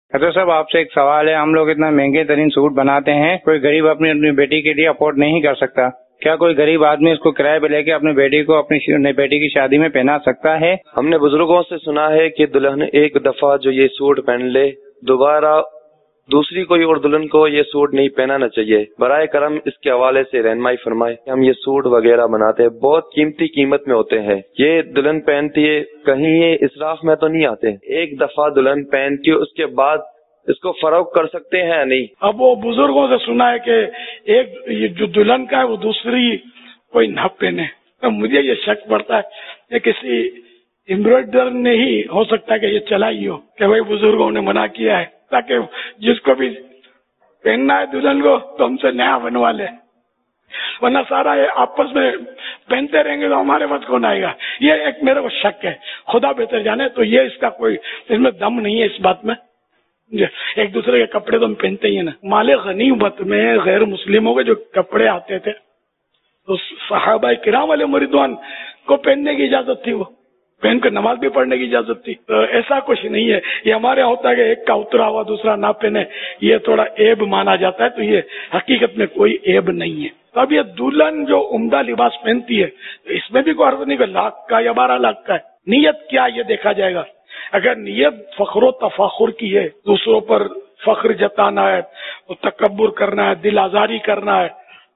اچھا صاحب، آپ سے ایک سوال ہے، ہم لوگ اتنا مہنگے ترین سوٹ بناتے ہیں، کوئی غریب اپنی بیٹی کے لیے افورڈ نہیں کر سکتا، کیا کوئی غریب آدمی اس کو کرائے پہ لے کے اپنی بیٹی کو اپنی بیٹی کی شادی میں پہنا سکتا ہے؟ ہم نے بزرگوں سے سنا ہے کہ دلہن ایک دفعہ جو یہ سوٹ پہن لے دوبارہ دوسری کوئی اور دلہن کو یہ سوٹ نہیں پہنانا چاہیے۔ برائے کرم اس کے حوالے سے رہنمائی فرمائے۔ ہم یہ سوٹ وغیرہ بناتے ہیں، بہت قیمتی قیمت میں ہوتے ہیں، یہ دلہن پہنتی ہے، کہیں یہ اسراف میں تو نہیں آتے؟ ایک دفعہ دلہن پہن کے اس کے بعد اس کو فروخت کر سکتے ہیں یا نہیں؟ اب وہ بزرگوں سے سنا ہے کہ ایک جو دلہن کا ہے وہ دوسری کوئی نہ پہنے، تو مجھے یہ شک پڑتا ہے کہ کسی امبرائڈر نے ہی ہو سکتا ہے کہ یہ چلائی ہو کہ بھائی بزرگوں نے منع کیا ہے تاکہ جس کو بھی پہننا ہے دلہن کو تو ہم سے نیا بنوا لے، ورنہ سارا یہ آپس میں پہنتے رہیں گے تو ہمارے پاس کون آئے گا؟ یہ ایک میرے کو شک ہے، خدا بہتر جانے۔ تو یہ اس کا کوئی اس میں دم نہیں ہے اس بات میں، ایک دوسرے کے کپڑے تو ہم پہنتے ہی ہیں نا۔ مال غنیمت میں غیر مسلموں کے جو کپڑے آتے تھے تو صحابہ کرام علیہ رضوان کو پہننے کی اجازت تھی، وہ پہن کر نماز بھی پڑھنے کی اجازت تھی، تو ایسا کچھ نہیں ہے۔ یہ ہمارے ہوتا ہے کہ ایک کا اترا ہوا دوسرا نہ پہنے، یہ تھوڑا عیب مانا جاتا ہے، تو یہ حقیقت میں کوئی عیب نہیں ہے۔ تو اب یہ دلہن جو عمدہ لباس پہنتی ہے تو اس میں بھی کوئی عرض نہیں کہ لاکھ کا یا 12 لاکھ کا ہے، نیت کیا یہ دیکھا جائے گا۔ اگر نیت فخر و تفاخر کی ہے، دوسروں پر فخر جتانا ہے، تکبر کرنا ہے، دل آزاری کرنا ہے،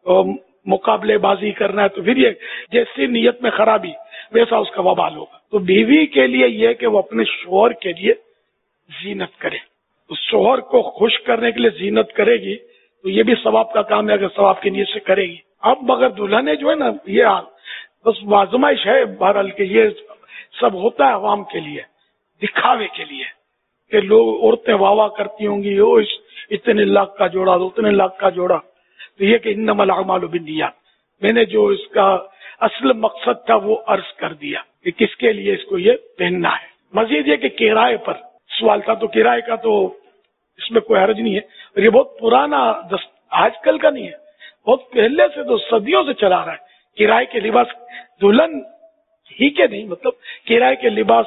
مقابلے بازی کرنا ہے، تو پھر یہ جیسی نیت میں خرابی ویسا اس کا وبال ہوگا۔ تو بیوی کے لیے یہ کہ وہ اپنے شوہر کے لیے زینت کرے، تو شوہر کو خوش کرنے کے لیے زینت کرے گی تو یہ بھی ثواب کا کام ہے اگر ثواب کی نیت سے کرے گی۔ اب مگر دلہنیں جو ہے نا، یہ بس آزمائش ہے بہرحال کہ یہ سب ہوتا ہے عوام کے لیے، دکھاوے کے لیے، کہ لوگ عورتیں واہ واہ کرتی ہوں گی، وہ اتنے لاکھ کا جوڑا، اتنے لاکھ کا جوڑا، تو یہ کہ انما الاعمال بالنیات، میں نے جو اس کا اصل مقصد تھا وہ عرض کر دیا کہ کس کے لیے اس کو یہ پہننا ہے۔ مزید یہ کہ کرائے پر سوال تھا، تو کرائے کا تو اس میں کوئی حرج نہیں ہے، اور یہ بہت پرانا آج کل کا نہیں ہے، بہت پہلے سے تو صدیوں سے چلا رہا ہے۔ کرائے کے لباس دلہن ہی کے نہیں، مطلب کرائے کے لباس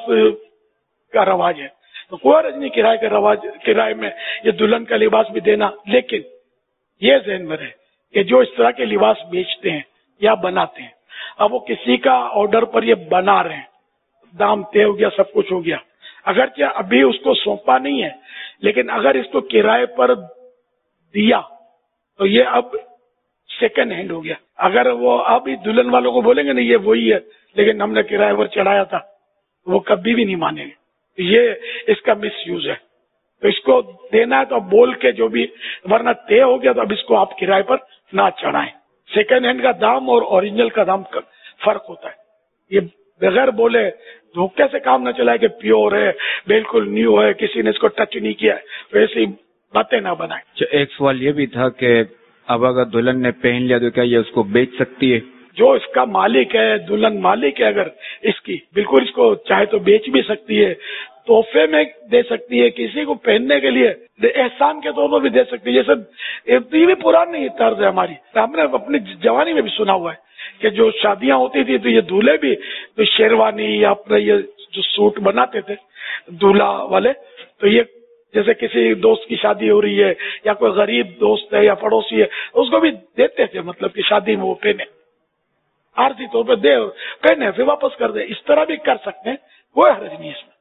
کا رواج ہے، تو کوئی حرج نہیں کرائے کا رواج، کرائے میں یہ دلہن کا لباس بھی دینا، لیکن یہ ذہن میں رہے کہ جو اس طرح کے لباس بیچتے ہیں یا بناتے ہیں، اب وہ کسی کا آرڈر پر یہ بنا رہے ہیں، دام طے ہو گیا، سب کچھ ہو گیا، اگرچہ ابھی اس کو سونپا نہیں ہے، لیکن اگر اس کو کرائے پر دیا تو یہ اب سیکنڈ ہینڈ ہو گیا۔ اگر وہ اب دلہن والوں کو بولیں گے نہیں یہ وہی ہے لیکن ہم نے کرائے پر چڑھایا تھا، وہ کبھی بھی نہیں مانیں گے، یہ اس کا مس یوز ہے۔ تو اس کو دینا ہے تو اب بول کے جو بھی، ورنہ طے ہو گیا تو اب اس کو آپ کرائے پر نہ چڑھائیں۔ سیکنڈ ہینڈ کا دام اور اوریجنل کا دام کا فرق ہوتا ہے، یہ بغیر بولے دھوکے سے کام نہ چلائے کہ پیور ہے، بالکل نیو ہے، کسی نے اس کو ٹچ نہیں کیا ہے، تو ایسی باتیں نہ بنائیں۔ ایک سوال یہ بھی تھا کہ اب اگر دلہن نے پہن لیا تو کیا یہ اس کو بیچ سکتی ہے؟ جو اس کا مالک ہے، دلہن مالک ہے، اگر اس کی بالکل اس کو چاہے تو بیچ بھی سکتی ہے، تحفے میں دے سکتی ہے، کسی کو پہننے کے لیے احسان کے طور پر بھی دے سکتی ہے۔ جیسے یہ بھی پرانی طرز ہے ہماری، ہم نے اپنی جوانی میں بھی سنا ہوا ہے کہ جو شادیاں ہوتی تھی تو یہ دولہے بھی تو شیروانی یا اپنا یہ جو سوٹ بناتے تھے دولہا والے، تو یہ جیسے کسی دوست کی شادی ہو رہی ہے یا کوئی غریب دوست ہے یا پڑوسی ہے اس کو بھی دیتے تھے، مطلب کہ شادی میں وہ پہنے، عارضی طور پہ دے اور پہنے پھر واپس کر دے، اس طرح بھی کر سکتے ہیں، کوئی حرج نہیں اس میں۔